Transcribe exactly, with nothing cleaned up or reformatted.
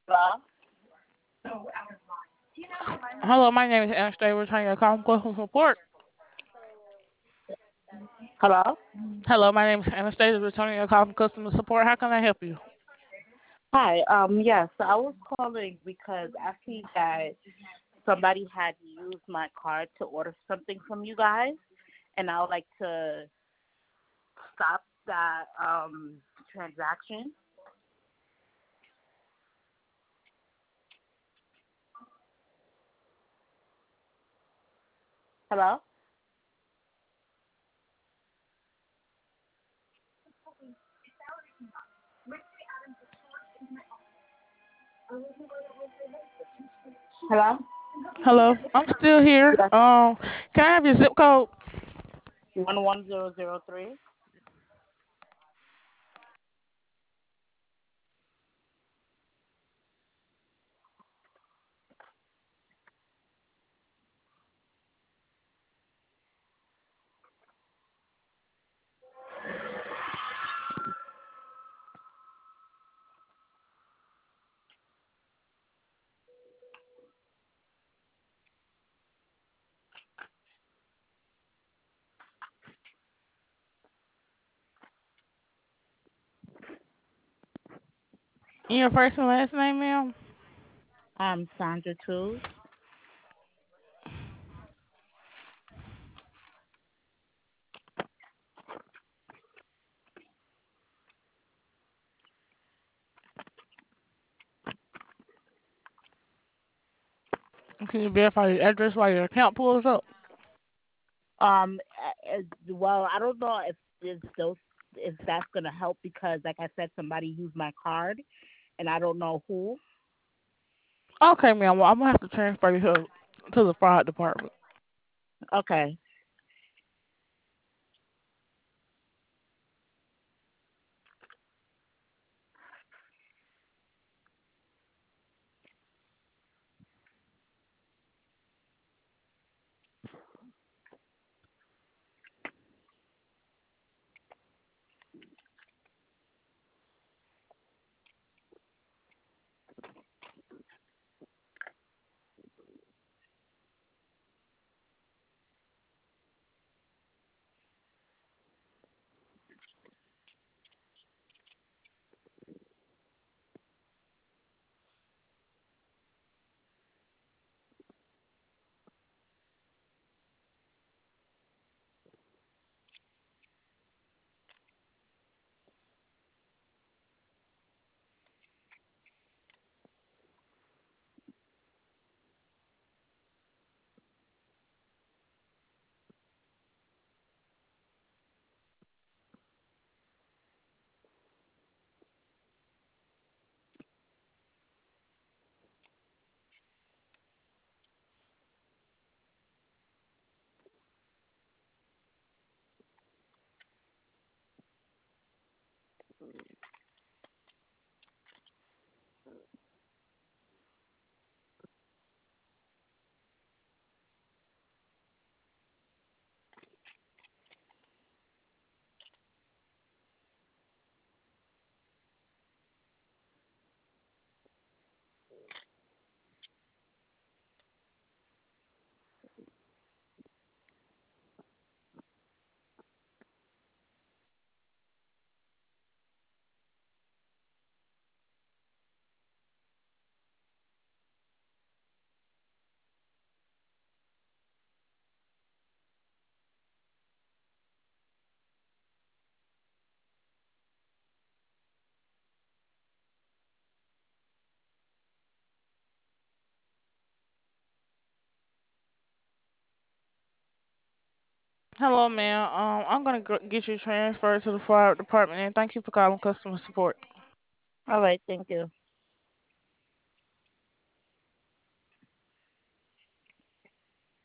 Hello? Hello, my name is Anastasia, returning your call from customer support. Hello? Hello, my name is Anastasia, returning your call from customer support. How can I help you? Hi. Um. Yes, I was calling because I see that somebody had used my card to order something from you guys, and I would like to stop that um transaction. Hello? Hello? Hello, I'm still here. Yes. Um, can I have your zip code? One one zero zero three. And your first and last name, ma'am? Um. Sandra Tools. Can you verify your address while your account pulls up? Um. uh, uh, Well, I don't know if if those if that's gonna help because, like I said, somebody used my card, and I don't know who. Okay, ma'am. Well, I'm gonna have to transfer you to, to the fraud department. Okay. Hello, ma'am. Um, I'm gonna g- get you transferred to the fraud department, and thank you for calling customer support. All right. Thank you.